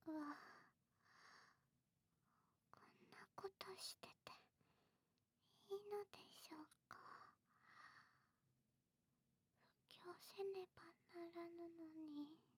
はこんなことしてていいのでしょうか。布教せねばならぬのに。